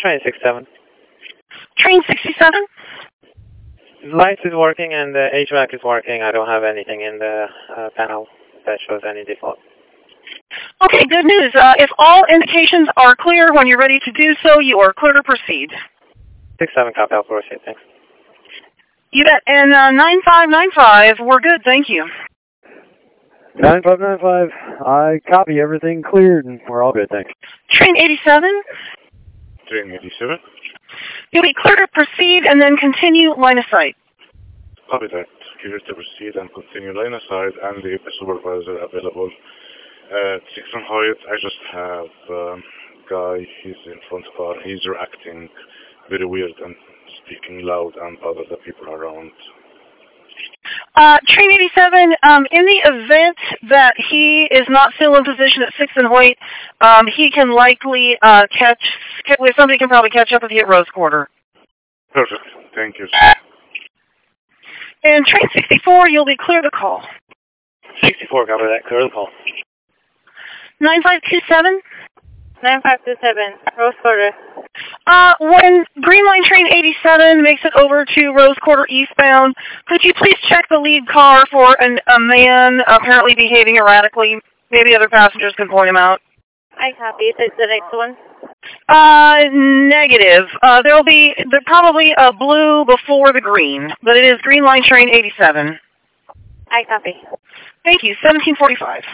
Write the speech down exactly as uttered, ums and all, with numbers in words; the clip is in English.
Train sixty-seven. Train sixty-seven? Lights is working and the H V A C is working. I don't have anything in the uh, panel that shows any default. Okay, good news. Uh, if all indications are clear when you're ready to do so, you are clear to proceed. six seven copy, I'll proceed, thanks. You bet. And uh, nine five nine five, we're good, thank you. nine five nine five, I copy, everything cleared, and we're all good, thanks. Train eighty-seven? Train eighty-seven. You'll be clear to proceed and then continue line of sight. Copy that. Clear to proceed and continue line of sight and leave the supervisor available. Uh, six on Hyatt, I just have um, guy, he's in front of car, he's reacting very weird and speaking loud and bother the people around. Uh, Train eighty-seven, um, in the event that he is not still in position at six and Hoyt, um, he can likely uh, catch, somebody can probably catch up with you at Rose Quarter. Perfect, thank you. And Train sixty-four, you'll be clear to call. sixty-four, copy that, clear the call. nine five two seven? nine five two seven, Rose Quarter. Uh, when Green Line Train eighty-seven makes it over to Rose Quarter eastbound, could you please check the lead car for an, a man apparently behaving erratically? Maybe other passengers can point him out. I copy. Is it the next one? Uh, negative. Uh, there'll be there probably a blue before the green, but it is Green Line Train eighty-seven. I copy. Thank you. seventeen forty-five.